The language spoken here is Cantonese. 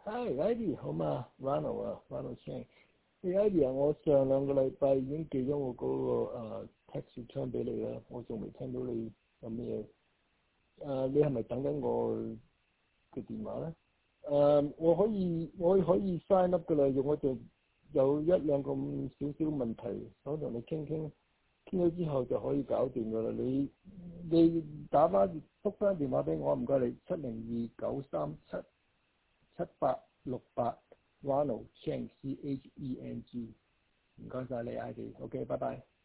Hi，Ivy 好嘛？Ronald 啊，Ronald Chang。Ivy 啊，我上兩個禮拜已經寄咗我嗰個text return 俾你啦，我仲未聽到你有咩你係咪等緊我嘅電話咧？我可以 sign up 㗎啦，我就有一兩個少少問題想同你傾傾，傾咗之後就可以搞掂㗎啦。你覆返電話俾我，唔該你702-937-7868 Ronald Cheng Cheng，唔該晒你 ID，OK，拜拜。